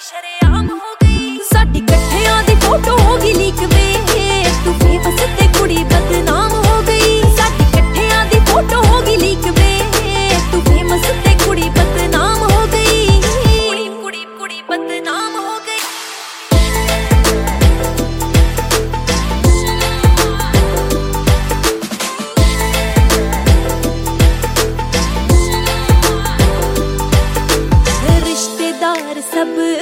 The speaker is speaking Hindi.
शरेआम हो गई। साडी कट्ठियां दी फोटो हो गई लीक वे, तू फेमस ते कुड़ी बदनाम हो गई। साडी कट्ठियां दी फोटो हो गई लीक वे, तू फेमस ते कुड़ी बदनाम हो गई। कुड़ी कुड़ी कुड़ी बदनाम